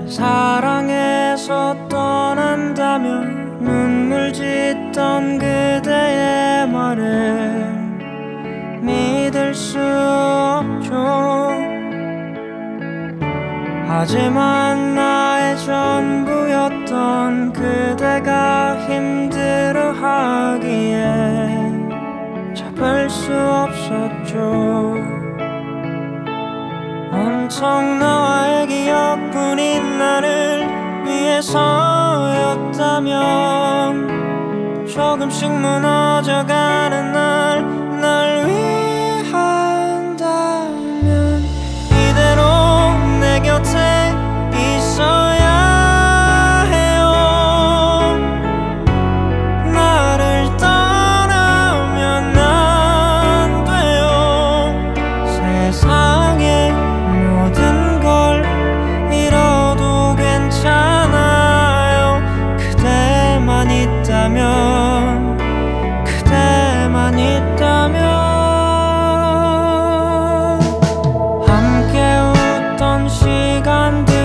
사랑해서 떠난다면 눈물 짓던 그대의 말을 믿을 수 없죠. 하지만 나의 전부였던 그대가 힘들어하기에 잡을 수 없었죠. 온통 너와의 기억뿐인 나를 위해서였다면 조금씩 무너져가는 날 위한다면 이대로 내 곁에 있어야 해요. 나를 떠나면 안 돼요. 세상의 모든 걸 잃어도 괜찮아요. 그대만 있다면, 그대만 있다면. 함께 웃던 시간들